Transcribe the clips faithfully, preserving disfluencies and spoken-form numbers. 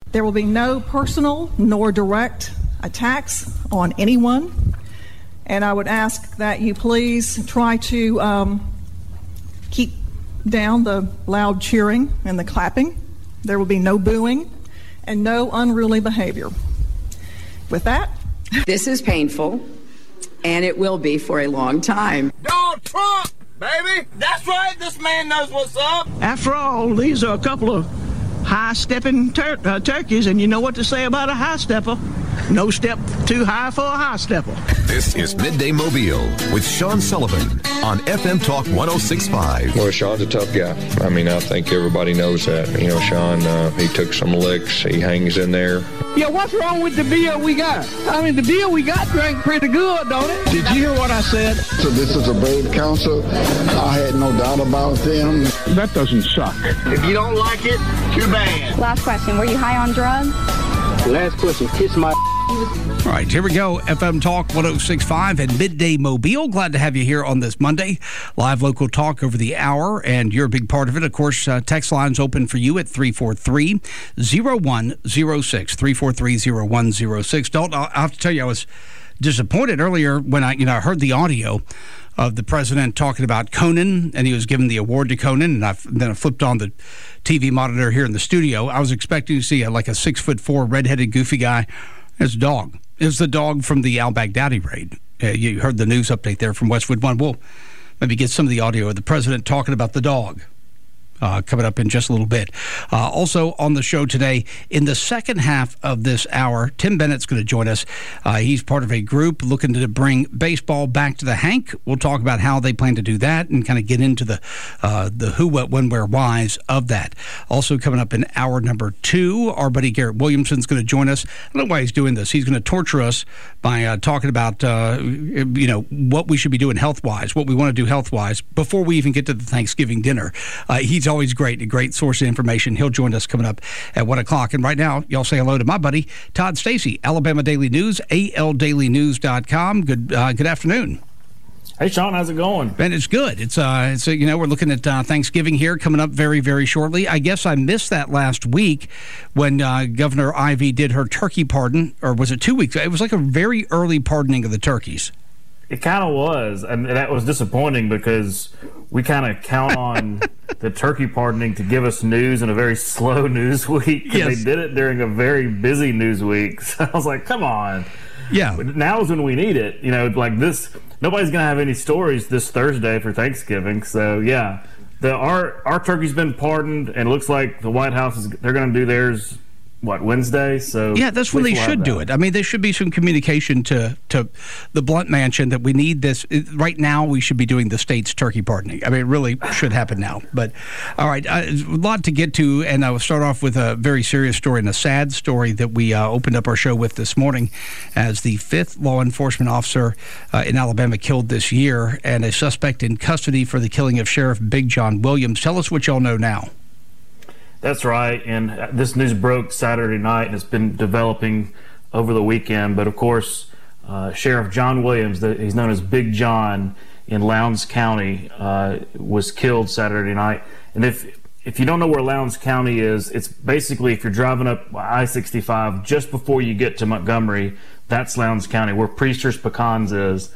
There will be no personal nor direct attacks on anyone, and I would ask that you please try to um, keep down the loud cheering and the clapping. There will be no booing and no unruly behavior. With that, this is painful, and it will be for a long time. Donald Trump, baby! That's right, this man knows what's up! After all, these are a couple of high-stepping tur- uh, turkeys, and you know what to say about a high-stepper. No step too high for a high-stepper. This is Midday Mobile with Sean Sullivan on F M Talk one oh six point five. Well, Sean's a tough guy. I mean, I think everybody knows that. You know, Sean, uh, he took some licks. He hangs in there. Yeah, what's wrong with the beer we got? I mean, the beer we got drank pretty good, don't it? Did you hear what I said? So this is a brave council. I had no doubt about them. That doesn't suck. If you don't like it, too bad. Last question, were you high on drugs? Last question, kiss my... All right, here we go. F M Talk one oh six point five and Midday Mobile. Glad to have you here on this Monday. Live local talk over the hour, and you're a big part of it. Of course, uh, text line's open for you at three four three, oh one oh six, three four three, oh one oh six. Dalton, I'll have to tell you, I was disappointed earlier when I, you know, I heard the audio of the president talking about Conan, and he was giving the award to Conan, and I, then I flipped on the T V monitor here in the studio. I was expecting to see a, like a six foot four redheaded goofy guy. It's a dog. It was the dog from the al-Baghdadi raid. Uh, you heard the news update there from Westwood One. We'll maybe get some of the audio of the president talking about the dog. Uh, coming up in just a little bit. Uh, also on the show today, in the second half of this hour, Tim Bennett's going to join us. Uh, he's part of a group looking to bring baseball back to the Hank. We'll talk about how they plan to do that and kind of get into the uh, the who, what, when, where, whys of that. Also coming up in hour number two, our buddy Garrett Williamson's going to join us. I don't know why he's doing this. He's going to torture us by uh, talking about uh, you know what we should be doing health-wise, what we want to do health-wise before we even get to the Thanksgiving dinner. Uh, he's always great, a great source of information. He'll join us coming up at one o'clock. And right now, y'all say hello to my buddy, Todd Stacy, Alabama Daily News, A L daily news dot com. Good uh, good afternoon. Hey, Sean, how's it going? Man, it's good. It's, uh, it's uh, you know, we're looking at uh, Thanksgiving here coming up very, very shortly. I guess I missed that last week when uh, Governor Ivey did her turkey pardon, or was it two weeks? It was like a very early pardoning of the turkeys. It kind of was, and that was disappointing because we kind of count on the turkey pardoning to give us news in a very slow news week. Yes. They did it during a very busy news week. So I was like, come on. Yeah. But now is when we need it. You know, like this, nobody's going to have any stories this Thursday for Thanksgiving. So, yeah, the our, our turkey's been pardoned, and it looks like the White House, is they're going to do theirs what, Wednesday? So yeah, that's when they should do it. I mean, there should be some communication to, to the Blunt Mansion that we need this. Right now, we should be doing the state's turkey pardoning. I mean, it really should happen now. But, all right, uh, a lot to get to, and I will start off with a very serious story and a sad story that we uh, opened up our show with this morning as the fifth law enforcement officer uh, in Alabama killed this year and a suspect in custody for the killing of Sheriff Big John Williams. Tell us what y'all know now. That's right, and this news broke Saturday night, and it's been developing over the weekend. But, of course, uh, Sheriff John Williams, the, he's known as Big John in Lowndes County, uh, was killed Saturday night. And if if you don't know where Lowndes County is, it's basically if you're driving up I sixty-five just before you get to Montgomery, that's Lowndes County, where Priester's Pecans is.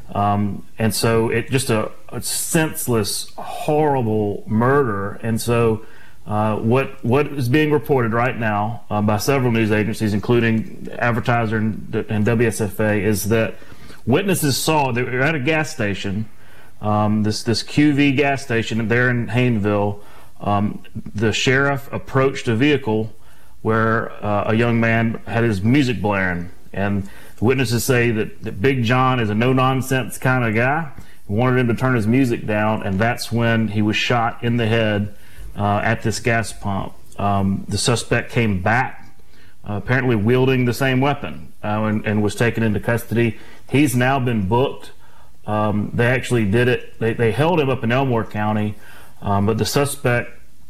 Um, and so it just a, a senseless, horrible murder. And so Uh, what what is being reported right now uh, by several news agencies, including Advertiser and, and W S F A, is that witnesses saw they were at a gas station, um, this this Q V gas station there in Hayneville. Um, the sheriff approached a vehicle where uh, a young man had his music blaring, and witnesses say that, that Big John is a no-nonsense kind of guy, wanted him to turn his music down, and that's when he was shot in the head Uh, at this gas pump. Um, the suspect came back, uh, apparently wielding the same weapon, uh, and, and was taken into custody. He's now been booked. Um, they actually did it. They, they held him up in Elmore County, um, but the suspect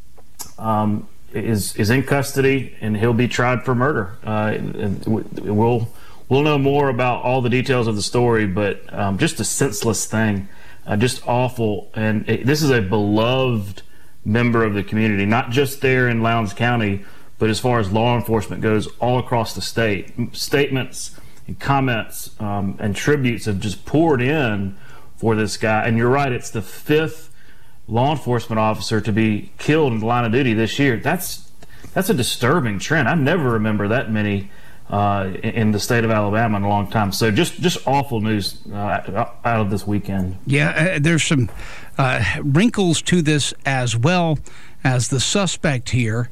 um, is is in custody, and he'll be tried for murder. Uh, and we'll we'll know more about all the details of the story, but um, just a senseless thing, uh, just awful. And it, this is a beloved member of the community, not just there in Lowndes County, but as far as law enforcement goes, all across the state, statements and comments um, and tributes have just poured in for this guy. And you're right, it's the fifth law enforcement officer to be killed in the line of duty this year. That's that's a disturbing trend. I never remember that many uh, in the state of Alabama in a long time. So just just awful news uh, out of this weekend. Yeah, uh, there's some uh, wrinkles to this as well, as the suspect here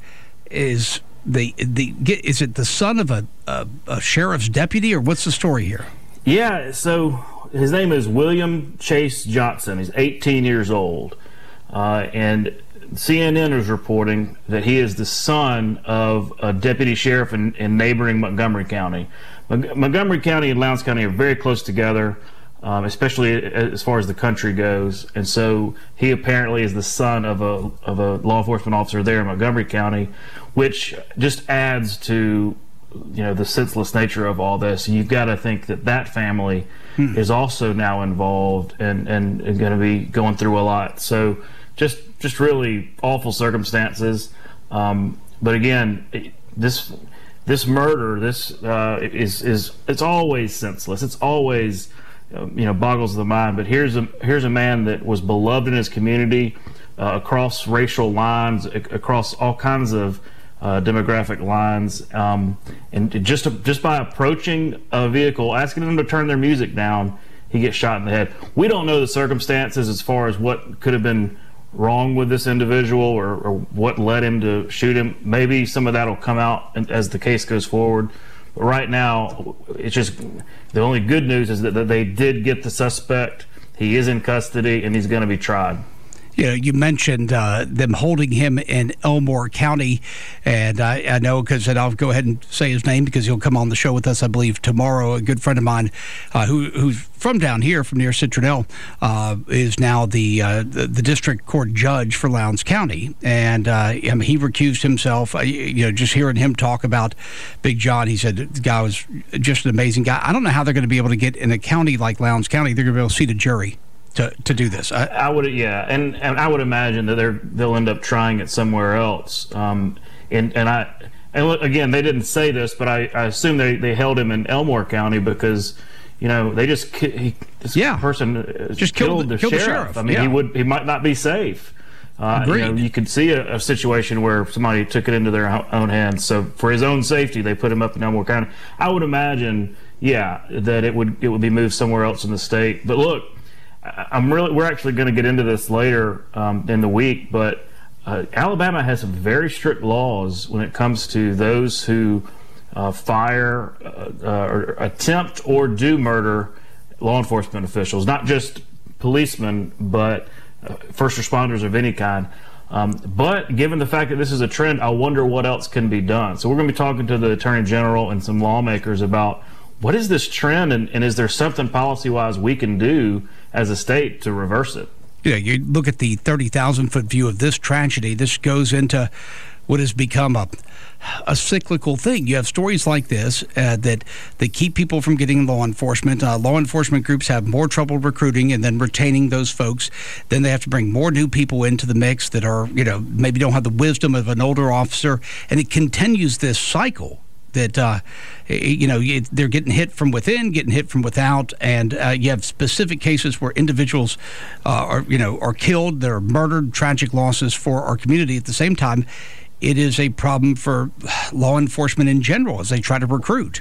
is the the is it the son of a, a, a sheriff's deputy, or what's the story here? Yeah, so his name is William Chase Johnson. He's eighteen years old. Uh, and C N N is reporting that he is the son of a deputy sheriff in, in neighboring Montgomery County. Mon- Montgomery County and Lowndes County are very close together, um, especially as far as the country goes. And so he apparently is the son of a of a law enforcement officer there in Montgomery County, which just adds to, you know, the senseless nature of all this. And you've got to think that that family hmm. is also now involved and, and, and going to be going through a lot. So just just really awful circumstances. Um, but again, this this murder, this uh, is is it's always senseless. It's always uh, you know boggles the mind. But here's a here's a man that was beloved in his community, uh, across racial lines, a- across all kinds of Uh, demographic lines, um, and just just by approaching a vehicle, asking them to turn their music down, he gets shot in the head. We don't know the circumstances as far as what could have been wrong with this individual or, or what led him to shoot him. Maybe some of that will come out as the case goes forward. But right now, it's just the only good news is that, that they did get the suspect. He is in custody and he's going to be tried. You know, you mentioned uh, them holding him in Elmore County, and I, I know because I'll go ahead and say his name because he'll come on the show with us, I believe, tomorrow. A good friend of mine uh, who who's from down here, from near Citronelle, uh, is now the, uh, the the district court judge for Lowndes County, and uh, I mean, he recused himself. Uh, you know, just hearing him talk about Big John, he said the guy was just an amazing guy. I don't know how they're going to be able to get in a county like Lowndes County. They're going to be able to seat a jury to to do this. I, I would, yeah, and, and I would imagine that they're they'll end up trying it somewhere else. Um, and and I and look, again, they didn't say this, but I, I assume they, they held him in Elmore County because, you know, they just he, this yeah. person just killed, killed the, killed sheriff. the sheriff. I mean, yeah. he would he might not be safe. Uh, Agreed. You know, you could see a, a situation where somebody took it into their own hands. So for his own safety, they put him up in Elmore County. I would imagine, yeah, that it would it would be moved somewhere else in the state. But look, I'm really. We're actually going to get into this later um, in the week, but uh, Alabama has some very strict laws when it comes to those who uh, fire, uh, uh, or attempt, or do murder law enforcement officials. Not just policemen, but uh, first responders of any kind. Um, but given the fact that this is a trend, I wonder what else can be done. So we're going to be talking to the Attorney General and some lawmakers about what is this trend, and, and is there something policy-wise we can do as a state to reverse it? Yeah, you look at the thirty thousand foot view of this tragedy. This goes into what has become a a cyclical thing. You have stories like this uh, that that keep people from getting law enforcement. Uh, law enforcement groups have more trouble recruiting and then retaining those folks. Then they have to bring more new people into the mix that are, you know, maybe don't have the wisdom of an older officer, and it continues this cycle. That, uh, you know, they're getting hit from within, getting hit from without, and uh, you have specific cases where individuals uh, are, you know, are killed, they're murdered, tragic losses for our community. At the same time, it is a problem for law enforcement in general as they try to recruit.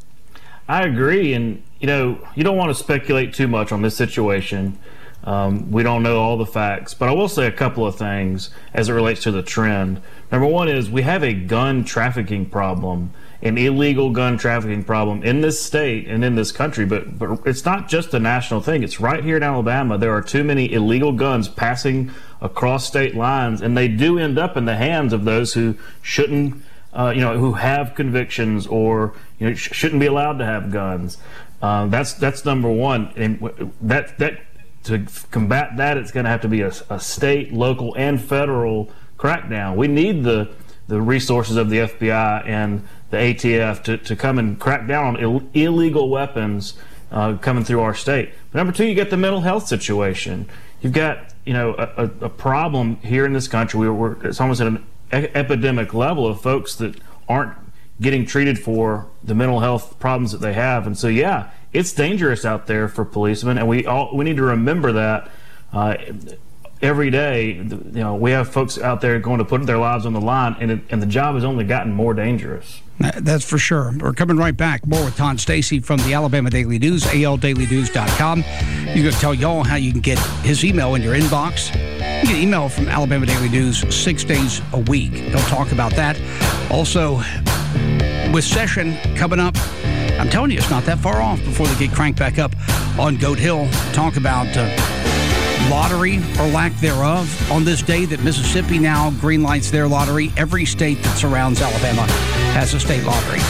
I agree, and, you know, you don't want to speculate too much on this situation. Um, we don't know all the facts, but I will say a couple of things as it relates to the trend. Number one is we have a gun trafficking problem, an illegal gun trafficking problem in this state and in this country, but, but it's not just a national thing. It's right here in Alabama. There are too many illegal guns passing across state lines, and they do end up in the hands of those who shouldn't, uh, you know, who have convictions or, you know, sh- shouldn't be allowed to have guns. Uh, that's that's number one, and that that to combat that, it's going to have to be a, a state, local, and federal crackdown. We need the the resources of the F B I and the A T F to, to come and crack down on Ill, illegal weapons uh, coming through our state. But number two, you get the mental health situation. You've got, you know, a, a problem here in this country. We're, we're it's almost at an e- epidemic level of folks that aren't getting treated for the mental health problems that they have. And so, yeah, it's dangerous out there for policemen, and we all we need to remember that uh, every day. You know, we have folks out there going to put their lives on the line, and it, and the job has only gotten more dangerous. That's for sure. We're coming right back. More with Todd Stacy from the Alabama Daily News, A L daily news dot com. You're going to tell y'all how you can get his email in your inbox. You get email from Alabama Daily News six days a week. He'll talk about that. Also, with session coming up, I'm telling you, it's not that far off before they get cranked back up on Goat Hill. Talk about uh, lottery or lack thereof on this day that Mississippi now greenlights their lottery. Every state that surrounds Alabama has a state lottery.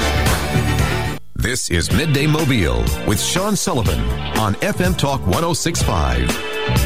This is Midday Mobile with Sean Sullivan on F M Talk one oh six point five.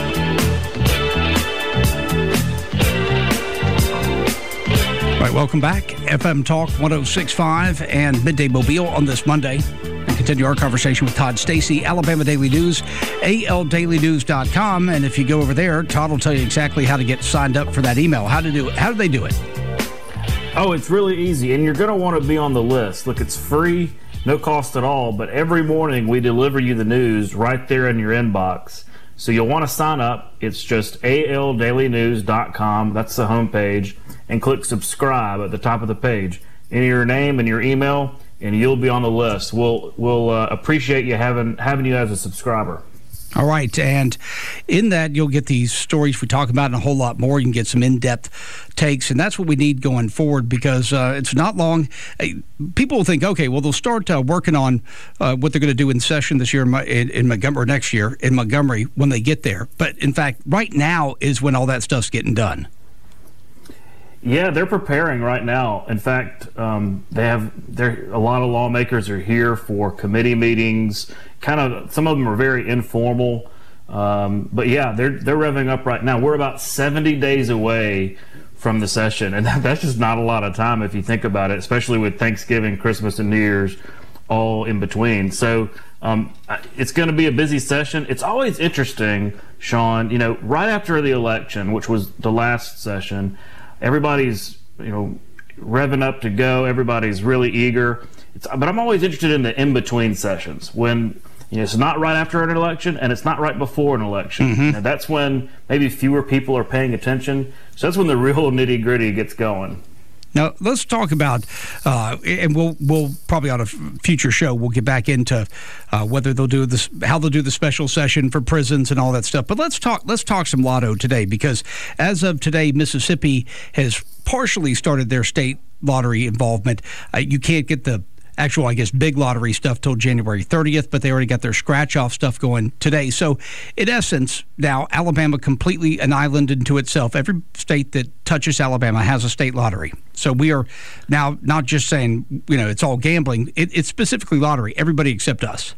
All right, welcome back. F M Talk one oh six point five and Midday Mobile on this Monday. And continue our conversation with Todd Stacy, Alabama Daily News, A L daily news dot com. And if you go over there, Todd will tell you exactly how to get signed up for that email. How to do it. How do they do it? Oh, it's really easy, and you're going to want to be on the list. Look, it's free, no cost at all, but every morning we deliver you the news right there in your inbox. So you'll want to sign up. It's just A L daily news dot com. That's the homepage. And click subscribe at the top of the page. Enter your name and your email, and you'll be on the list. We'll we'll uh, appreciate you having having you as a subscriber. All right, and in that you'll get these stories we talk about and a whole lot more. You can get some in-depth takes, and that's what we need going forward because uh, it's not long. People will think, okay, well, they'll start uh, working on uh, what they're going to do in session this year in, in, in Montgomery, or next year in Montgomery when they get there. But, in fact, right now is when all that stuff's getting done. Yeah, they're preparing right now. In fact, um, they have there a lot of lawmakers are here for committee meetings. Kind of, some of them are very informal, um, but yeah, they're they're revving up right now. We're about seventy days away from the session, and that's just not a lot of time if you think about it, especially with Thanksgiving, Christmas, and New Year's all in between. So um, it's going to be a busy session. It's always interesting, Sean. You know, right after the election, which was the last session. Everybody's, you know, revving up to go. Everybody's really eager. It's, but I'm always interested in the in-between sessions when, you know, it's not right after an election and it's not right before an election. Mm-hmm. You know, that's when maybe fewer people are paying attention. So that's when the real nitty-gritty gets going. Now, let's talk about, uh, and we'll we'll probably on a future show, we'll get back into uh, whether they'll do this, how they'll do the special session for prisons and all that stuff. But let's talk let's talk some lotto today, because as of today, Mississippi has partially started their state lottery involvement. Uh, you can't get the actual, I guess, big lottery stuff till January thirtieth, but they already got their scratch-off stuff going today. So, in essence, now Alabama completely an island into itself. Every state that touches Alabama has a state lottery. So we are now not just saying, you know, it's all gambling. It, it's specifically lottery. Everybody except us.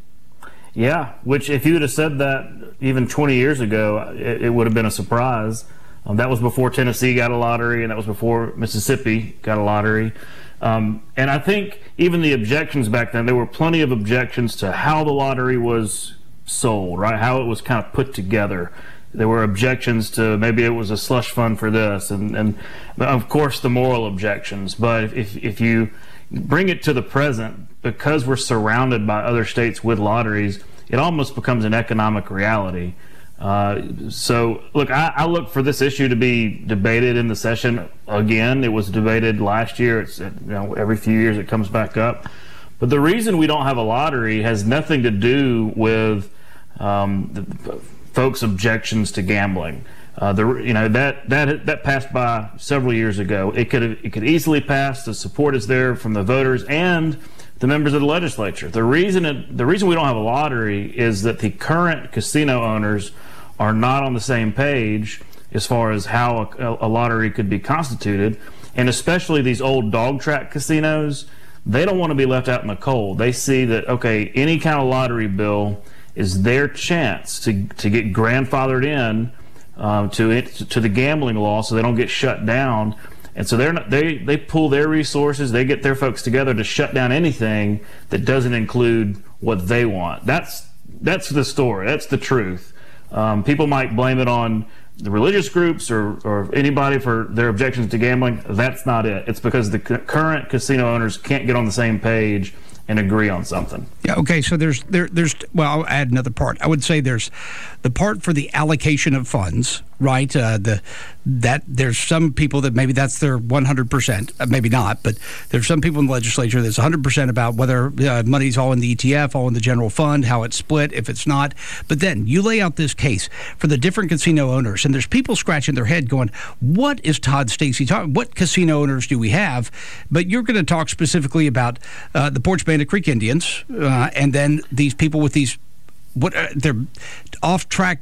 Yeah, which if you would have said that even twenty years ago, it, it would have been a surprise. Um, that was before Tennessee got a lottery, and that was before Mississippi got a lottery. Um, and I think even the objections back then, there were plenty of objections to how the lottery was sold, right? How it was kind of put together. There were objections to maybe it was a slush fund for this, and, and of course the moral objections. But if, if you bring it to the present, because we're surrounded by other states with lotteries, it almost becomes an economic reality. Uh, so, look, I, I look for this issue to be debated in the session again. It was debated last year. It's, you know, every few years it comes back up. But the reason we don't have a lottery has nothing to do with um, the, folks' objections to gambling. Uh, the you know that that that passed by several years ago. It could it could easily pass. The support is there from the voters and the members of the legislature. The reason it, the reason we don't have a lottery is that the current casino owners are not on the same page as far as how a, a lottery could be constituted, and especially these old dog track casinos. They don't want to be left out in the cold. They see that, okay, any kind of lottery bill is their chance to to get grandfathered in um, to it, to the gambling law, so they don't get shut down. And so they're not, they they pull their resources, they get their folks together to shut down anything that doesn't include what they want. That's that's the story. That's the truth. Um, people might blame it on the religious groups or, or anybody for their objections to gambling. That's not it. It's because the c- current casino owners can't get on the same page and agree on something. Yeah. Okay. So there's there there's well, I'll add another part. I would say there's the part for the allocation of funds, right? Uh, the that there's some people that maybe that's their one hundred percent, uh, maybe not, but there's some people in the legislature that's one hundred percent about whether uh, money's all in the E T F, all in the general fund, how it's split, if it's not. But then you lay out this case for the different casino owners, and there's people scratching their head going, "What is Todd Stacy talking? What casino owners do we have?" But you're going to talk specifically about uh, the Porch Bandit Creek Indians, uh, and then these people with these what uh, they're off-track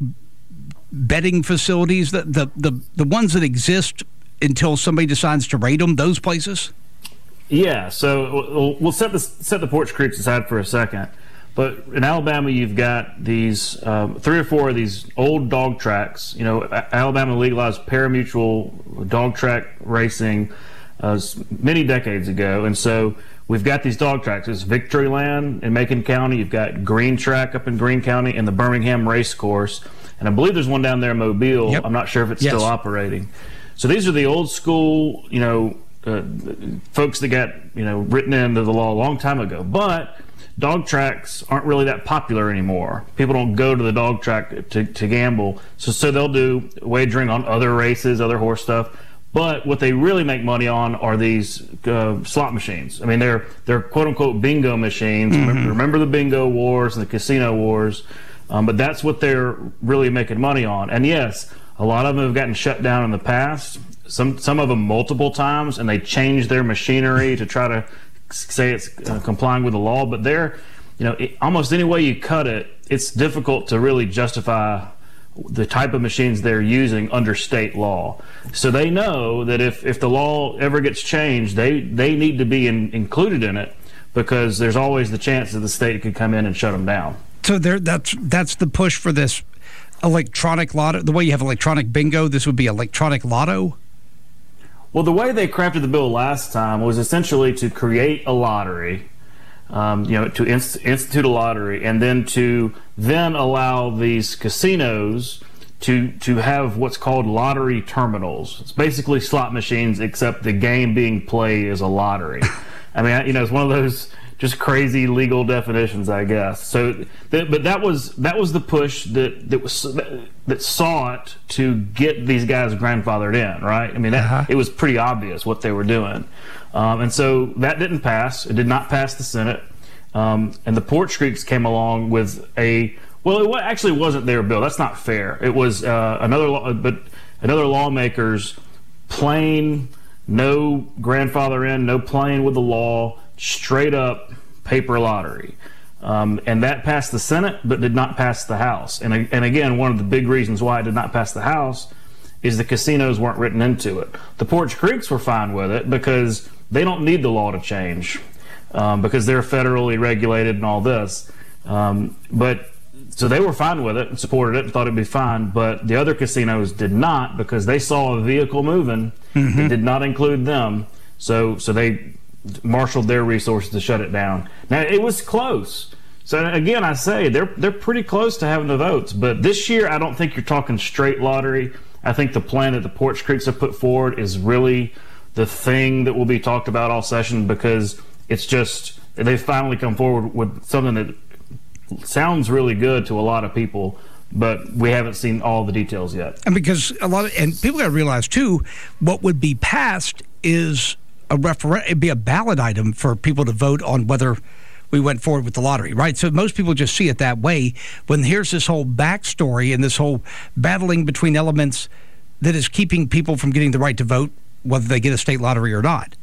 betting facilities, the, the the the ones that exist until somebody decides to raid them, those places? Yeah, so we'll, we'll set the set the Porch Creeks aside for a second. But in Alabama, you've got these um, three or four of these old dog tracks. You know, Alabama legalized parimutuel dog track racing uh, many decades ago, and so we've got these dog tracks. It's Victoryland in Macon County. You've got Green Track up in Greene County and the Birmingham Race Course. And I believe there's one down there in Mobile. Yep. I'm not sure if it's yes. still operating. So these are the old school, you know, uh, folks that got, you know, written into the law a long time ago. But dog tracks aren't really that popular anymore. People don't go to the dog track to, to gamble. So, so they'll do wagering on other races, other horse stuff. But what they really make money on are these uh, slot machines. I mean, they're they're quote unquote bingo machines. Mm-hmm. Remember, remember the bingo wars and the casino wars, um, but that's what they're really making money on. And yes, a lot of them have gotten shut down in the past. Some some of them multiple times, and they changed their machinery to try to say it's uh, complying with the law. But they're, you know, it, almost any way you cut it, it's difficult to really justify the type of machines they're using under state law. So they know that if, if the law ever gets changed, they, they need to be in, included in it, because there's always the chance that the state could come in and shut them down. So there, that's that's the push for this electronic lotto. The way you have electronic bingo, this would be electronic lotto? Well, the way they crafted the bill last time was essentially to create a lottery, Um, you know, to inst- institute a lottery, and then to then allow these casinos to to have what's called lottery terminals. It's basically slot machines, except the game being played is a lottery. I mean, you know, it's one of those just crazy legal definitions, I guess. So, th- but that was that was the push that that was that, that sought to get these guys grandfathered in, right? I mean, that, uh-huh. it was pretty obvious what they were doing. Um, and so that didn't pass. It did not pass the Senate. Um, and the Porch Creeks came along with a, well, it actually wasn't their bill. That's not fair. It was uh, another, law, but another lawmaker's plain, no grandfather in, no playing with the law, straight up paper lottery. Um, and that passed the Senate, but did not pass the House. And, and again, one of the big reasons why it did not pass the House is the casinos weren't written into it. The Porch Creeks were fine with it because they don't need the law to change, um, because they're federally regulated and all this. Um, but so they were fine with it and supported it and thought it'd be fine. But the other casinos did not, because they saw a vehicle moving. Mm-hmm. It did not include them. So so they marshaled their resources to shut it down. Now, it was close. So again, I say they're they're pretty close to having the votes. But this year, I don't think you're talking straight lottery. I think the plan that the Porch Creeks have put forward is really the thing that will be talked about all session, because it's just, they've finally come forward with something that sounds really good to a lot of people, but we haven't seen all the details yet. And because a lot of, and people got to realize too, what would be passed is a refer- it'd be a ballot item for people to vote on whether we went forward with the lottery, right? So most people just see it that way, when here's this whole backstory and this whole battling between elements that is keeping people from getting the right to vote, whether they get a state lottery or not.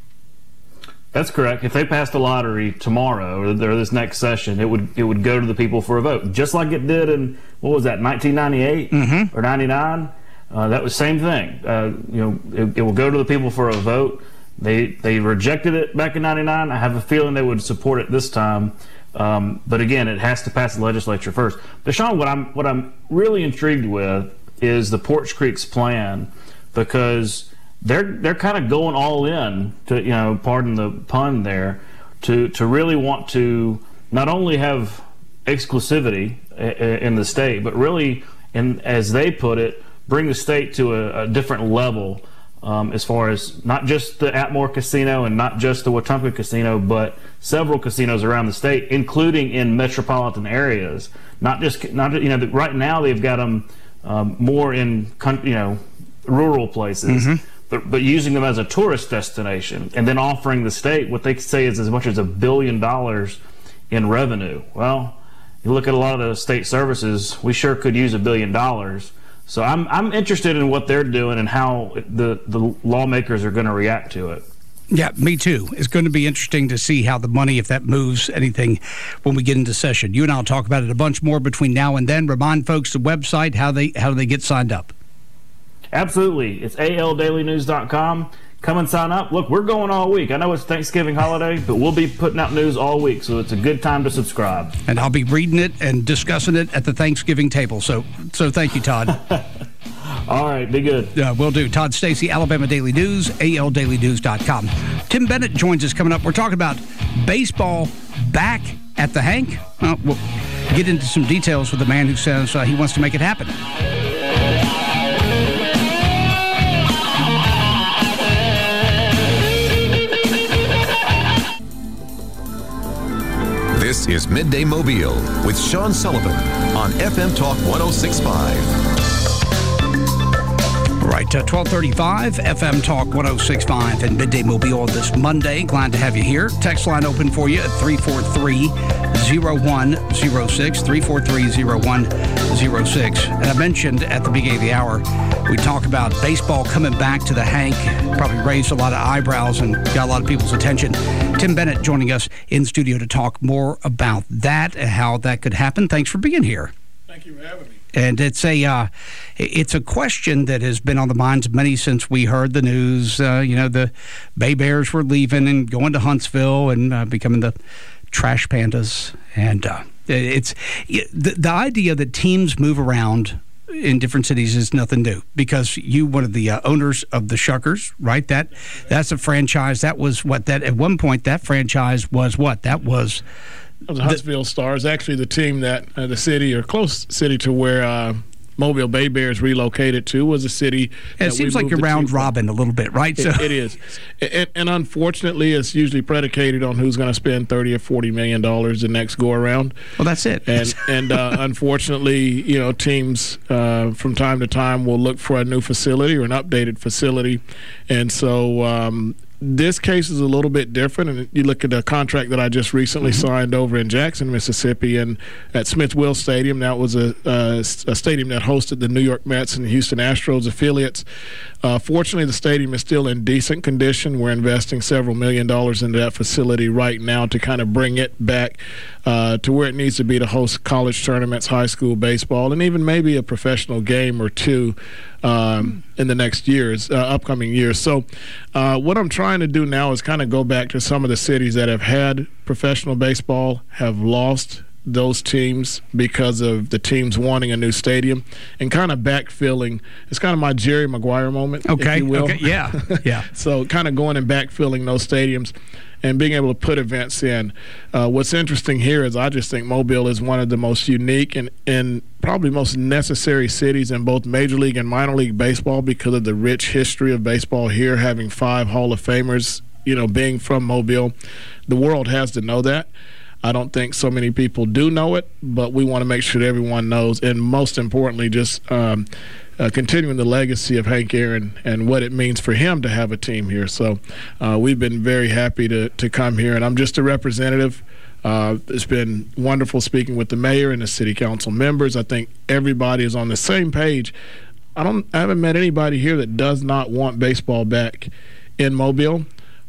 That's correct. If they passed a lottery tomorrow or, or this next session, it would it would go to the people for a vote, just like it did in, what was that, nineteen ninety-eight mm-hmm. or ninety-nine? Uh, that was the same thing. Uh, you know, it, it will go to the people for a vote. They they rejected it back in ninety-nine. I have a feeling they would support it this time. Um, but again, it has to pass the legislature first. But Sean, what I'm what I'm really intrigued with is the Porch Creeks plan, because they're they're kind of going all in to, you know, pardon the pun there, to to really want to not only have exclusivity in the state, but really, in as they put it, bring the state to a, a different level um, as far as not just the Atmore Casino and not just the Wetumpka Casino, but several casinos around the state, including in metropolitan areas. Not just, not you know, right now they've got them um, more in, you know, rural places. Mm-hmm. But, but using them as a tourist destination and then offering the state what they say is as much as a billion dollars in revenue. Well, you look at a lot of the state services, we sure could use a billion dollars. So I'm I'm interested in what they're doing and how the, the lawmakers are going to react to it. Yeah, me too. It's going to be interesting to see how the money, if that moves anything when we get into session. You and I'll talk about it a bunch more between now and then. Remind folks the website, how they how do they get signed up? Absolutely. It's A L daily news dot com. Come and sign up. Look, we're going all week. I know it's Thanksgiving holiday, but we'll be putting out news all week, so it's a good time to subscribe. And I'll be reading it and discussing it at the Thanksgiving table. So so thank you, Todd. All right, be good. Yeah, uh, will do. Todd Stacy, Alabama Daily News, A L daily news dot com. Tim Bennett joins us coming up. We're talking about baseball back at the Hank. Well, we'll get into some details with the man who says uh, he wants to make it happen. This is Midday Mobile with Sean Sullivan on F M Talk one oh six point five. Right, uh, twelve thirty-five, F M Talk one oh six point five and Midday Mobile this Monday. Glad to have you here. Text line open for you at three four three, zero one zero six, three four three, zero one zero six. And I mentioned at the beginning of the hour, we talk about baseball coming back to the Hank. Probably raised a lot of eyebrows and got a lot of people's attention. Tim Bennett joining us in studio to talk more about that and how that could happen. Thanks for being here. Thank you for having me. And it's a uh, it's a question that has been on the minds of many since we heard the news. Uh, you know, the Bay Bears were leaving and going to Huntsville and uh, becoming the Trash Pandas. And uh, it's the, the idea that teams move around in different cities is nothing new, because you, one of the uh, owners of the Shuckers, right? That that's a franchise. That was what that at one point that franchise was what that was. It was the Huntsville Stars, actually the team that uh, the city or close city to where uh, Mobile Bay Bears relocated to was a city. It seems like a round robin a little bit, right? It, so. it is, and, and unfortunately, it's usually predicated on who's going to spend thirty or forty million dollars the next go around. Well, that's it. And and uh, unfortunately, you know, teams uh, from time to time will look for a new facility or an updated facility, and so. Um, This case is a little bit different, and you look at the contract that I just recently mm-hmm. signed over in Jackson, Mississippi, and at Smith-Will Stadium. That was a, a, a stadium that hosted the New York Mets and the Houston Astros affiliates. Uh, fortunately, the stadium is still in decent condition. We're investing several million dollars into that facility right now to kind of bring it back uh, to where it needs to be to host college tournaments, high school baseball, and even maybe a professional game or two um, in the next years, uh, upcoming years. So uh, what I'm trying to do now is kind of go back to some of the cities that have had professional baseball, have lost those teams because of the teams wanting a new stadium, and kind of backfilling. It's kind of my Jerry Maguire moment, okay, if you will. Okay, yeah, yeah. So kind of going and backfilling those stadiums and being able to put events in. Uh, what's interesting here is I just think Mobile is one of the most unique and, and probably most necessary cities in both Major League and minor league baseball because of the rich history of baseball here, having five Hall of Famers, you know, being from Mobile. The world has to know that. I don't think so many people do know it, but we want to make sure that everyone knows, and most importantly, just um, uh, continuing the legacy of Hank Aaron and what it means for him to have a team here. So uh, we've been very happy to, to come here, and I'm just a representative. Uh, it's been wonderful speaking with the mayor and the city council members. I think everybody is on the same page. I don't. I haven't met anybody here that does not want baseball back in Mobile,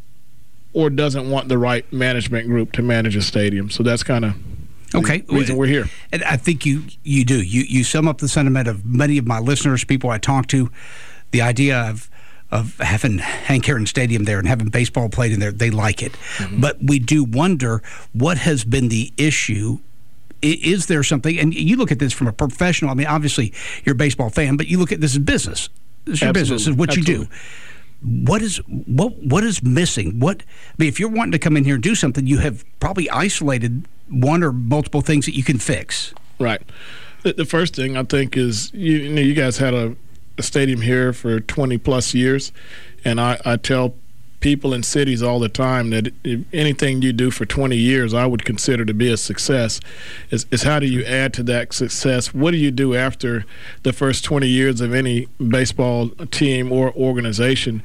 or doesn't want the right management group to manage a stadium. So that's kind of okay. the reason we're here. And I think you you do. You you sum up the sentiment of many of my listeners, people I talk to, the idea of of having Hank Aaron Stadium there and having baseball played in there. They like it. Mm-hmm. But we do wonder what has been the issue. Is there something, and you look at this from a professional, I mean, obviously you're a baseball fan, but you look at this as business. This is your Absolutely. business. It's what Absolutely. you do. What is what what is missing? What I mean, if you're wanting to come in here and do something, you have probably isolated one or multiple things that you can fix. Right. The, the first thing I think is you, you know you guys had a a stadium here for twenty plus years, and I, I tell people in cities all the time that if anything you do for twenty years I would consider to be a success. Is, is how do you add to that success? What do you do after the first twenty years of any baseball team or organization?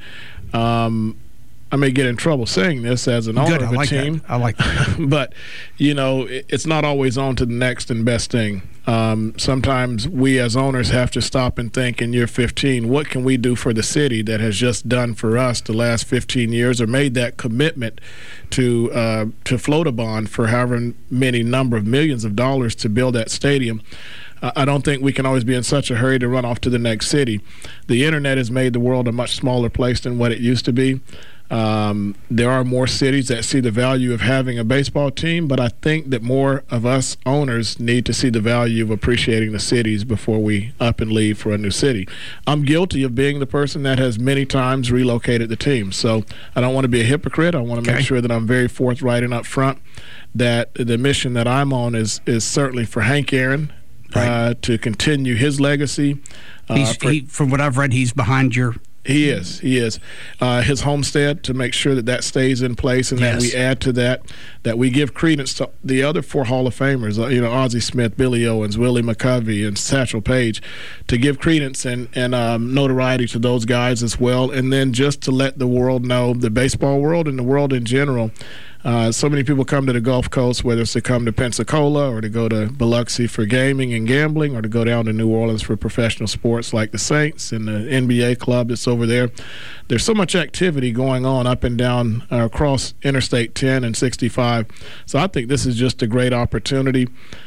Um, I may get in trouble saying this as an owner Good, of a I like team. That. I like that. But, you know, it, it's not always on to the next and best thing. Um, sometimes we as owners have to stop and think in year fifteen, what can we do for the city that has just done for us the last fifteen years or made that commitment to uh, to float a bond for however many number of millions of dollars to build that stadium. I don't think we can always be in such a hurry to run off to the next city. The internet has made the world a much smaller place than what it used to be. Um, there are more cities that see the value of having a baseball team, but I think that more of us owners need to see the value of appreciating the cities before we up and leave for a new city. I'm guilty of being the person that has many times relocated the team, so I don't want to be a hypocrite. I want to okay. make sure that I'm very forthright and upfront that the mission that I'm on is is certainly for Hank Aaron. Right. Uh, to continue his legacy. Uh, he's, for, he, from what I've read, he's behind your... He is. He is. Uh, his homestead, to make sure that that stays in place and yes. that we add to that, that we give credence to the other four Hall of Famers, uh, you know, Ozzie Smith, Billy Owens, Willie McCovey, and Satchel Paige, to give credence and, and um, notoriety to those guys as well. And then just to let the world know, the baseball world and the world in general, Uh, so many people come to the Gulf Coast, whether it's to come to Pensacola or to go to Biloxi for gaming and gambling or to go down to New Orleans for professional sports like the Saints and the N B A club that's over there. There's so much activity going on up and down uh, across Interstate ten and sixty-five. So I think this is just a great opportunity.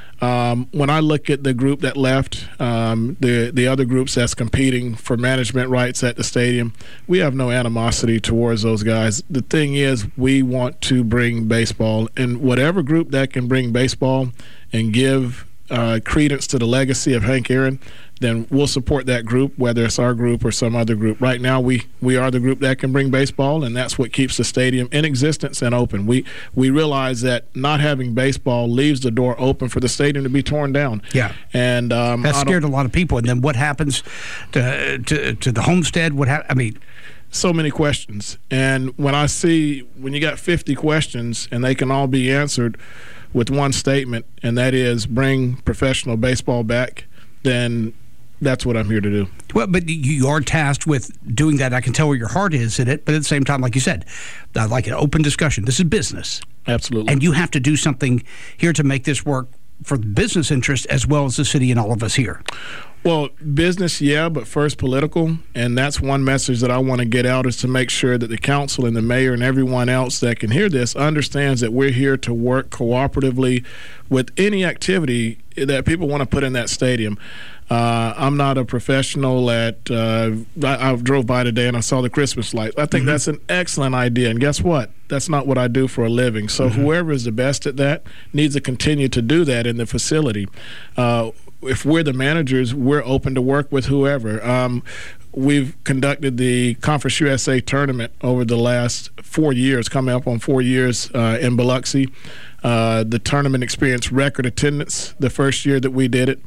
Um, when I look at the group that left, um, the the other groups that's competing for management rights at the stadium, we have no animosity towards those guys. The thing is, we want to bring baseball, and whatever group that can bring baseball and give uh, credence to the legacy of Hank Aaron, then we'll support that group, whether it's our group or some other group. Right now, we we are the group that can bring baseball, and that's what keeps the stadium in existence and open. We we realize that not having baseball leaves the door open for the stadium to be torn down. Yeah, and um, that scared a lot of people. And then what happens to to, to the homestead? What ha- I mean. So many questions, and when I see when you got fifty questions and they can all be answered with one statement, and that is bring professional baseball back, then that's what I'm here to do. Well, but you are tasked with doing that. I can tell where your heart is in it, but at the same time, like you said, I like an open discussion. This is business. Absolutely. And you have to do something here to make this work for the business interest as well as the city and all of us here. Well, business, yeah, but first political, and that's one message that I want to get out is to make sure that the council and the mayor and everyone else that can hear this understands that we're here to work cooperatively with any activity that people want to put in that stadium. Uh, I'm not a professional at, uh, I, I drove by today and I saw the Christmas lights. I think mm-hmm. that's an excellent idea, and guess what? That's not what I do for a living. So mm-hmm. whoever is the best at that needs to continue to do that in the facility. Uh, if we're the managers, we're open to work with whoever. Um, we've conducted the Conference U S A tournament over the last four years, coming up on four years uh, in Biloxi. Uh, the tournament experienced record attendance the first year that we did it.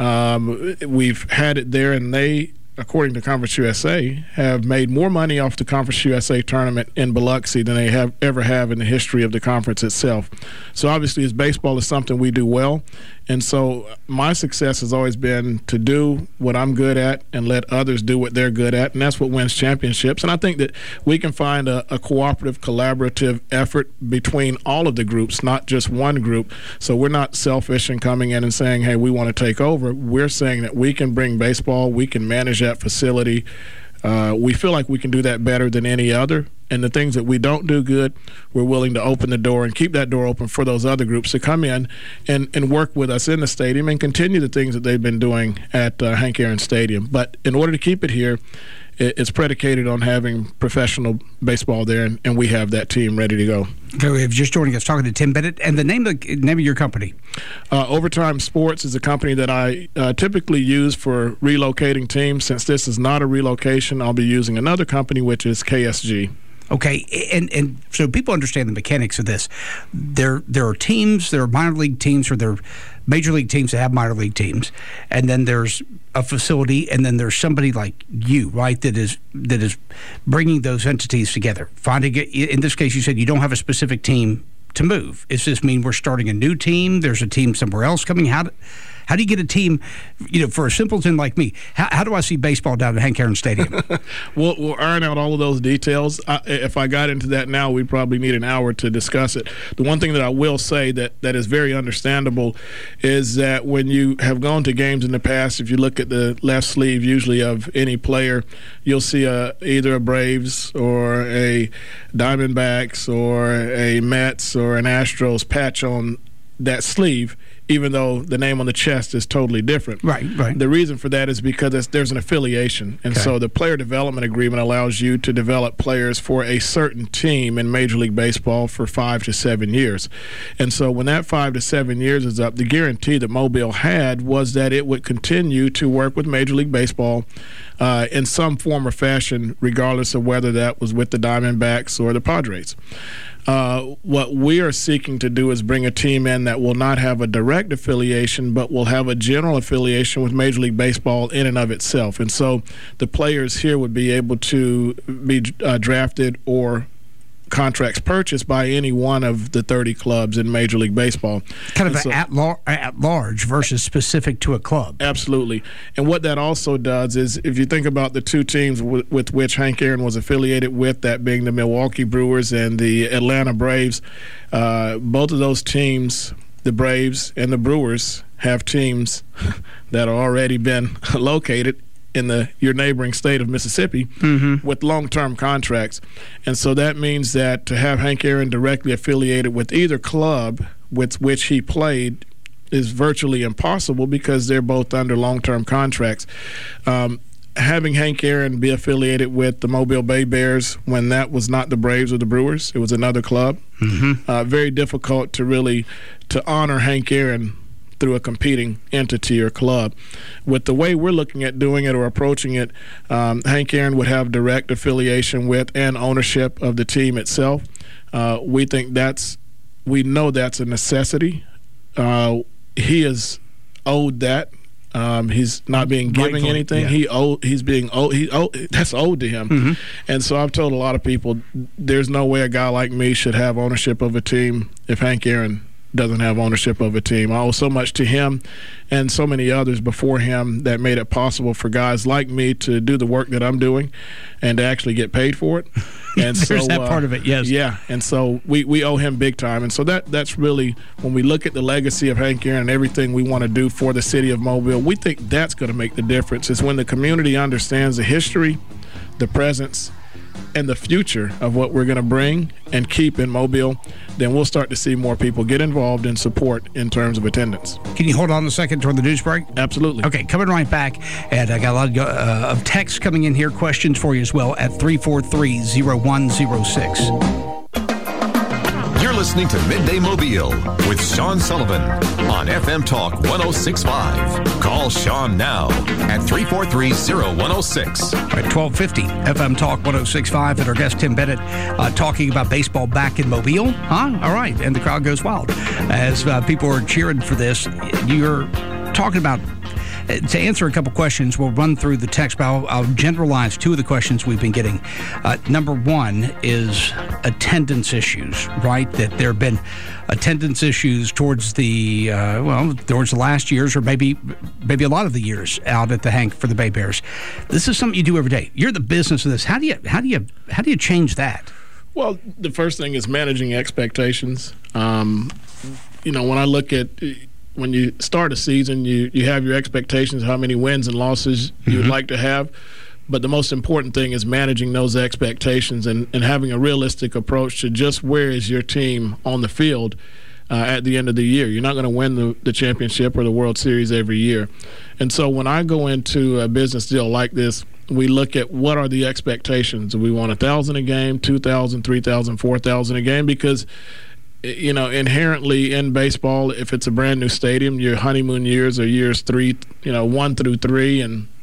Um, we've had it there, and they, according to Conference U S A, have made more money off the Conference U S A tournament in Biloxi than they have ever have in the history of the conference itself. So obviously, as baseball is something we do well, and so my success has always been to do what I'm good at and let others do what they're good at, and that's what wins championships. And I think that we can find a, a cooperative, collaborative effort between all of the groups, not just one group. So we're not selfish in coming in and saying, hey, we want to take over. We're saying that we can bring baseball, we can manage that facility. Uh, we feel like we can do that better than any other. And the things that we don't do good, we're willing to open the door and keep that door open for those other groups to come in and, and work with us in the stadium and continue the things that they've been doing at uh, Hank Aaron Stadium. But in order to keep it here, it, it's predicated on having professional baseball there, and, and we have that team ready to go. Okay, we have just joining us talking to Tim Bennett. And the name of, the, name of your company? Uh, Overtime Sports is a company that I uh, typically use for relocating teams. Since this is not a relocation, I'll be using another company, which is K S G. Okay, and and so people understand the mechanics of this. There there are teams, there are minor league teams, or there are major league teams that have minor league teams, and then there's a facility, and then there's somebody like you, right, that is that is bringing those entities together. Finding it, in this case, you said you don't have a specific team to move. Does this mean we're starting a new team? There's a team somewhere else coming? How do, how do you get a team, you know, for a simpleton like me, how, how do I see baseball down at Hank Aaron Stadium? we'll, we'll iron out all of those details. I, if I got into that now, we'd probably need an hour to discuss it. The one thing that I will say that, that is very understandable is that when you have gone to games in the past, if you look at the left sleeve usually of any player, you'll see a, either a Braves or a Diamondbacks or a Mets or an Astros patch on that sleeve, even though the name on the chest is totally different. Right, right. The reason for that is because it's, there's an affiliation. And okay. so the player development agreement allows you to develop players for a certain team in Major League Baseball for five to seven years. And so when that five to seven years is up, the guarantee that Mobile had was that it would continue to work with Major League Baseball uh, in some form or fashion, regardless of whether that was with the Diamondbacks or the Padres. Uh, what we are seeking to do is bring a team in that will not have a direct affiliation, but will have a general affiliation with Major League Baseball in and of itself. And so the players here would be able to be uh, drafted or contracts purchased by any one of the thirty clubs in Major League Baseball. Kind of and so, at, lar- at large versus specific to a club. Absolutely. And what that also does is, if you think about the two teams w- with which Hank Aaron was affiliated with, that being the Milwaukee Brewers and the Atlanta Braves, uh, both of those teams, the Braves and the Brewers, have teams that have already been located in the your neighboring state of Mississippi mm-hmm. with long-term contracts. And so that means that to have Hank Aaron directly affiliated with either club with which he played is virtually impossible because they're both under long-term contracts. Um, having Hank Aaron be affiliated with the Mobile Bay Bears when that was not the Braves or the Brewers, it was another club, mm-hmm. uh, very difficult to really to honor Hank Aaron through a competing entity or club. With the way we're looking at doing it or approaching it, um, Hank Aaron would have direct affiliation with and ownership of the team itself. Uh, we think that's, we know that's a necessity. Uh, he is owed that. Um, he's not being given Rightfully, anything. yeah. He owe, he's being owed, he owe, that's owed to him. Mm-hmm. And so I've told a lot of people, there's no way a guy like me should have ownership of a team if Hank Aaron doesn't have ownership of a team. I owe so much to him and so many others before him that made it possible for guys like me to do the work that I'm doing and to actually get paid for it. And There's so, that uh, part of it, yes. Yeah, and so we, we owe him big time. And so that that's really, when we look at the legacy of Hank Aaron and everything we want to do for the city of Mobile, we think that's going to make the difference. It's when the community understands the history, the presence, and the future of what we're going to bring and keep in Mobile, then we'll start to see more people get involved in support in terms of attendance. Can you hold on a second toward the news break? Absolutely. Okay, coming right back. And I got a lot of, uh, of texts coming in here, questions for you as well at three four three, zero one zero six. You're listening to Midday Mobile with Sean Sullivan on F M Talk one oh six point five. Call Sean now at three four three, zero one oh six. All right, twelve fifty F M Talk one oh six point five, and our guest Tim Bennett uh, talking about baseball back in Mobile. Huh? All right, and the crowd goes wild as uh, people are cheering for this. You're talking about, to answer a couple questions, we'll run through the text, but I'll, I'll generalize two of the questions we've been getting. Uh, number one is attendance issues, right? That there have been attendance issues towards the, uh, well, towards the last years or maybe maybe a lot of the years out at the Hank for the Bay Bears. This is something you do every day. You're the business of this. How do you, how do you, how do you change that? Well, the first thing is managing expectations. Um, you know, when I look at, when you start a season, you, you have your expectations of how many wins and losses you would Mm-hmm. like to have. But the most important thing is managing those expectations and, and having a realistic approach to just where is your team on the field uh, at the end of the year. You're not going to win the, the championship or the World Series every year. And so when I go into a business deal like this, we look at what are the expectations. Do we want one thousand a game, two thousand, three thousand, four thousand a game? Because you know, inherently in baseball, if it's a brand new stadium, your honeymoon years are years three, you know, one through three, and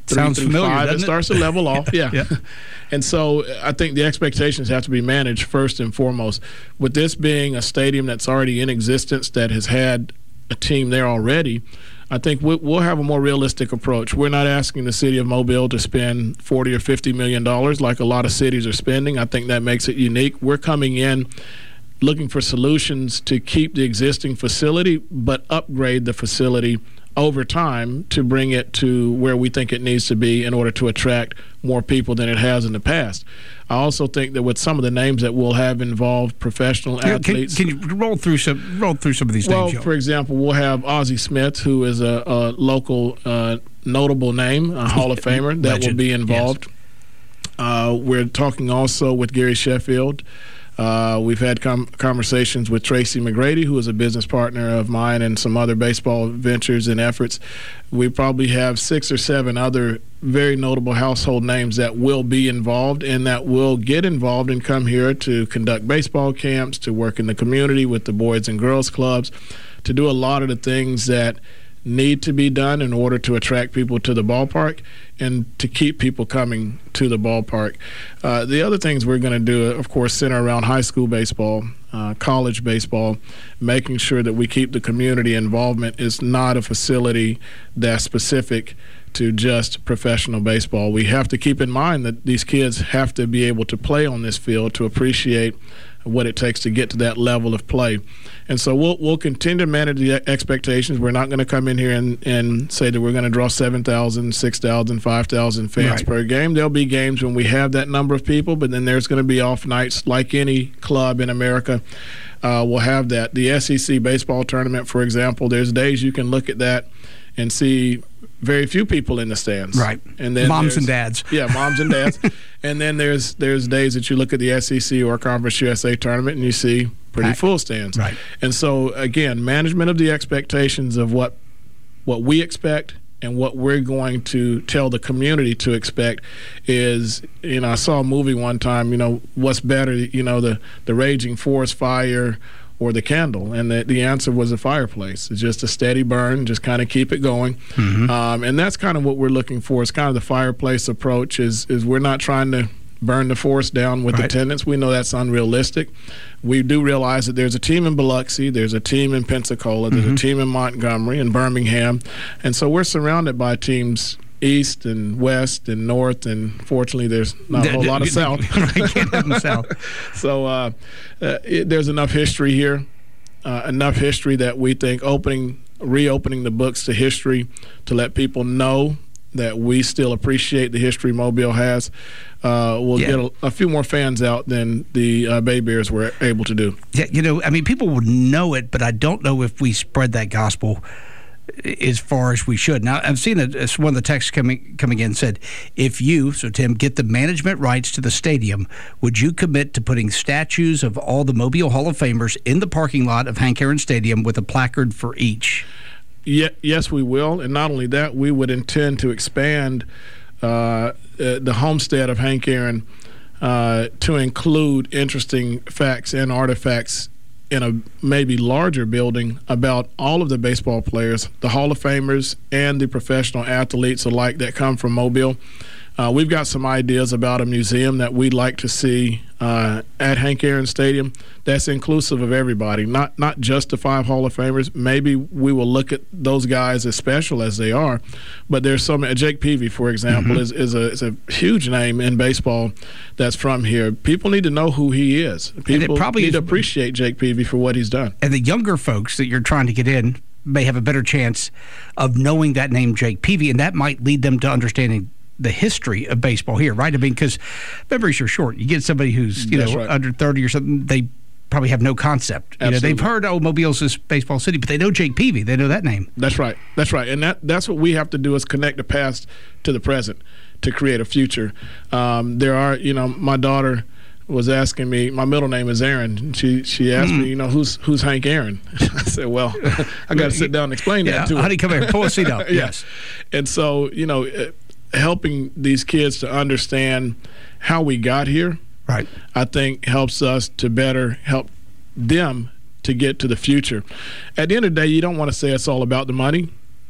three Sounds through familiar, five, it doesn't it? starts to level off. Yeah. Yeah. And so I think the expectations have to be managed first and foremost. With this being a stadium that's already in existence, that has had a team there already, I think we'll have a more realistic approach. We're not asking the city of Mobile to spend forty or fifty million dollars like a lot of cities are spending. I think that makes it unique. We're coming in looking for solutions to keep the existing facility but upgrade the facility over time to bring it to where we think it needs to be in order to attract more people than it has in the past. I also think that with some of the names that we'll have involved, professional Can, athletes. can you roll through some roll through some of these well, names? Well, for example, we'll have Ozzie Smith, who is a, a local uh, notable name, a Hall of Famer that will be involved. Yes. Uh, we're talking also with Gary Sheffield. Uh, we've had com- conversations with Tracy McGrady, who is a business partner of mine and some other baseball ventures and efforts. We probably have six or seven other very notable household names that will be involved and that will get involved and come here to conduct baseball camps, to work in the community with the Boys and Girls Clubs, to do a lot of the things that need to be done in order to attract people to the ballpark and to keep people coming to the ballpark. Uh, the other things we're going to do, of course, center around high school baseball, uh, college baseball, making sure that we keep the community involvement. Is not a facility that's specific to just professional baseball. We have to keep in mind that these kids have to be able to play on this field to appreciate what it takes to get to that level of play. And so we'll we'll continue to manage the expectations. We're not going to come in here and, and say that we're going to draw seven thousand, six thousand, five thousand fans right. per game. There'll be games when we have that number of people, but then there's going to be off nights like any club in America uh, will have that. The S E C baseball tournament, for example, there's days you can look at that and see very few people in the stands. Right. And then moms and dads. Yeah, moms and dads. And then there's there's days that you look at the S E C or Conference U S A tournament and you see pretty Pack. full stands. Right. And so, again, management of the expectations of what what we expect and what we're going to tell the community to expect is, you know, I saw a movie one time, you know, what's better, you know, the, the raging forest fire or the candle, and the, the answer was a fireplace. It's just a steady burn, just kind of keep it going. Mm-hmm. Um, and that's kind of what we're looking for. It's kind of the fireplace approach is, is we're not trying to burn the forest down with right. attendance. We know that's unrealistic. We do realize that there's a team in Biloxi, there's a team in Pensacola, there's mm-hmm. a team in Montgomery and Birmingham, and so we're surrounded by teams east and west and north, and fortunately there's not a whole lot of south. south. So uh, uh, it, there's enough history here, uh, enough history that we think opening, reopening the books to history to let people know that we still appreciate the history Mobile has uh, will yeah. get a, a few more fans out than the uh, Bay Bears were able to do. Yeah, you know, I mean, people will know it, but I don't know if we spread that gospel as far as we should. Now, I've seen it, it's one of the texts coming coming in said, if you, so Tim, get the management rights to the stadium, would you commit to putting statues of all the Mobile Hall of Famers in the parking lot of Hank Aaron Stadium with a placard for each? Yeah, yes, we will. And not only that, we would intend to expand uh, uh, the homestead of Hank Aaron uh, to include interesting facts and artifacts in a maybe larger building about all of the baseball players, the Hall of Famers, and the professional athletes alike that come from Mobile. Uh, we've got some ideas about a museum that we'd like to see uh, at Hank Aaron Stadium that's inclusive of everybody, not not just the five Hall of Famers. Maybe we will look at those guys as special as they are, but there's so many. Jake Peavy, for example, mm-hmm. is, is, a, is a huge name in baseball that's from here. People need to know who he is. People probably need is, to appreciate Jake Peavy for what he's done. And the younger folks that you're trying to get in may have a better chance of knowing that name, Jake Peavy, and that might lead them to understanding the history of baseball here, right? I mean, because memories are short. You get somebody who's, you That's know, right. under thirty or something, they probably have no concept. You know, they've heard, oh, Mobile's this baseball city, but they know Jake Peavy. They know that name. That's right. That's right. And that that's what we have to do is connect the past to the present to create a future. Um, there are, you know, my daughter was asking me, my middle name is Aaron, and she she asked mm. me, you know, who's who's Hank Aaron? I said, well, I got to sit down and explain yeah, that to her. Honey, come here, pull a seat up. Yes. And so, you know, it, helping these kids to understand how we got here, right, I think helps us to better help them to get to the future. At the end of the day, you don't want to say it's all about the money.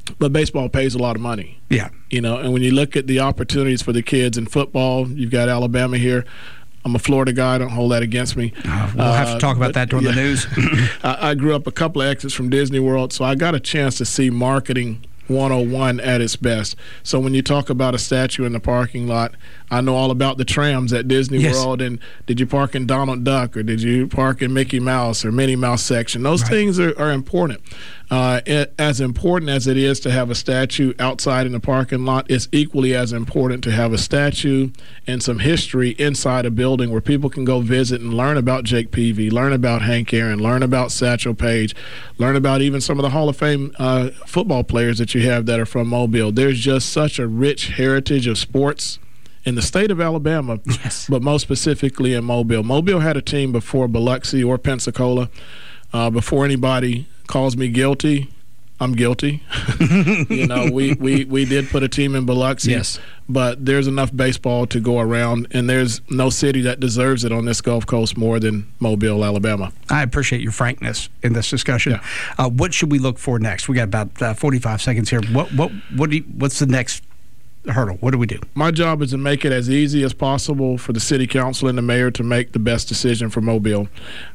but baseball pays a lot of money. Yeah. You know, and when you look at the opportunities for the kids in football, you've got Alabama here. I'm a Florida guy. Don't hold that against me. Uh, we'll have to talk about uh, that during yeah. the news. I, I grew up a couple of exits from Disney World, so I got a chance to see marketing one oh one at its best. So when you talk about a statue in the parking lot, I know all about the trams at Disney yes. World, and did you park in Donald Duck, or did you park in Mickey Mouse or Minnie Mouse section? Those right. things are, are important. Uh, it, as important as it is to have a statue outside in the parking lot, it's equally as important to have a statue and some history inside a building where people can go visit and learn about Jake Peavy, learn about Hank Aaron, learn about Satchel Paige, learn about even some of the Hall of Fame uh, football players that you have that are from Mobile. There's just such a rich heritage of sports in the state of Alabama, yes. but most specifically in Mobile. Mobile had a team before Biloxi or Pensacola. Uh, before anybody calls me guilty, I'm guilty. you know, we, we, we did put a team in Biloxi, yes. but there's enough baseball to go around, and there's no city that deserves it on this Gulf Coast more than Mobile, Alabama. I appreciate your frankness in this discussion. Yeah. Uh, what should we look for next? We got about uh, forty-five seconds here. What what what do you, what's the next hurdle? What do we do? My job is to make it as easy as possible for the city council and the mayor to make the best decision for Mobile.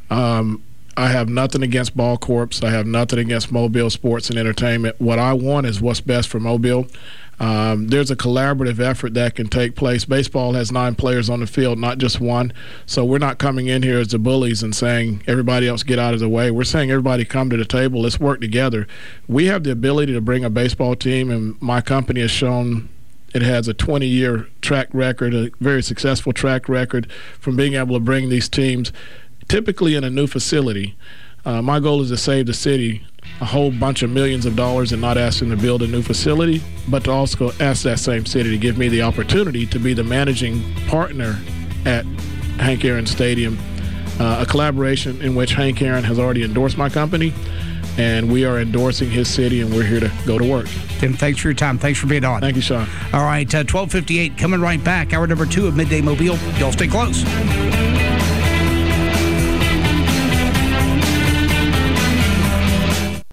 Um, I have nothing against Ball Corps. I have nothing against Mobile Sports and Entertainment. What I want is what's best for Mobile. Um, there's a collaborative effort that can take place. Baseball has nine players on the field, not just one. So we're not coming in here as the bullies and saying everybody else get out of the way. We're saying everybody come to the table. Let's work together. We have the ability to bring a baseball team, and my company has shown it has a twenty-year track record, a very successful track record from being able to bring these teams typically in a new facility. Uh, my goal is to save the city a whole bunch of millions of dollars and not ask them to build a new facility, but to also ask that same city to give me the opportunity to be the managing partner at Hank Aaron Stadium, uh, a collaboration in which Hank Aaron has already endorsed my company, and we are endorsing his city, and we're here to go to work. Tim, thanks for your time. Thanks for being on. Thank you, Sean. All right, uh, twelve fifty-eight, coming right back. Hour number two of Midday Mobile. Y'all stay close.